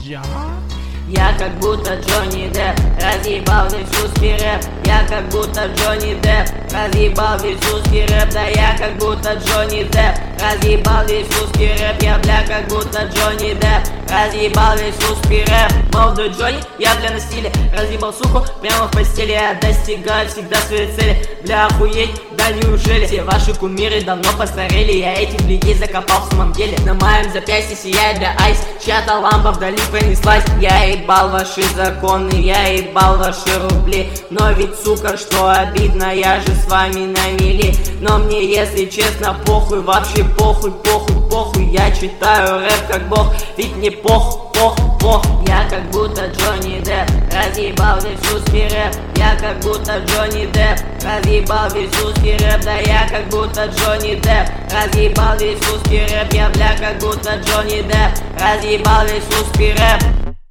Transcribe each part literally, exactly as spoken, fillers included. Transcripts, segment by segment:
Я? Я как будто Джонни Депп, разъебал весь русский рэп. Я как будто Джонни Депп, разъебал весь русский рэп. Да я как будто Джонни Депп, разъебал весь русский рэп. Я, бля, как будто Джонни Депп, разъебал весь русский рэп. Молодой Джонни, я, бля, на стиле, разъебал суку прямо в постели. Я достигаю всегда своей цели, бля, охуеть, да неужели? Все ваши кумиры давно постарели, я этих людей закопал в самом деле. На моем запястье сияет, бля, айс, чья-то лампа вдали пронеслась. Я ебал ваши законы, я ебал ваши рубли. Но ведь, сука, что обидно, я же с вами на мели. Но мне, если честно, похуй, вообще похуй, похуй, похуй. Я читаю рэп как бог, ведь мне пох, пох, пох. Я как будто Джонни Депп, разъебал весь русский рэп. Я как будто Джонни Депп, разъебал весь русский рэп. Да я как будто Джонни Депп, разъебал весь русский рэп. Я, бля, как будто Джонни Депп, разъебал весь русский рэп.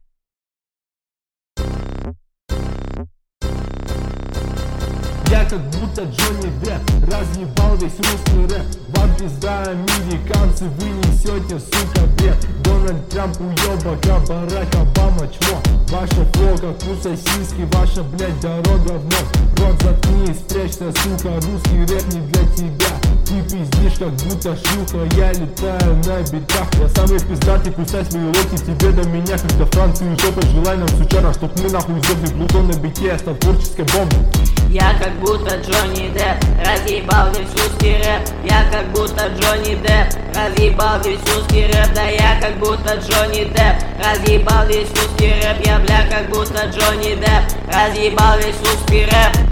Я как будто Джонни Депп, разъебал весь русский рэп. Вам пизда, американцы, вы несете, сука, бред. Дональд Трамп уёбок, Барак Обама чмо. Ваша фло, как у сосиски, ваша, блядь, дорога в ног. Рот заткни, спрячься, сука, русский рэп не для тебя. Ты пиздишь, как будто шлюха, я летаю на битах. Я самый пиздатый, кусай свои локи, тебе до меня, как до Франции жопа. Желай нам сучара, чтоб мы нахуй взяли Плутон на бите, я стал творческой бомбой. Я как будто Джонни Депп, разъебал весь русский рэп. Я как будто Джонни Депп, разъебал весь русский рэп. Да я как будто Джонни Депп, разъебал весь русский рэп. Я, бля, как будто Джонни Депп, разъебал весь русский рэп.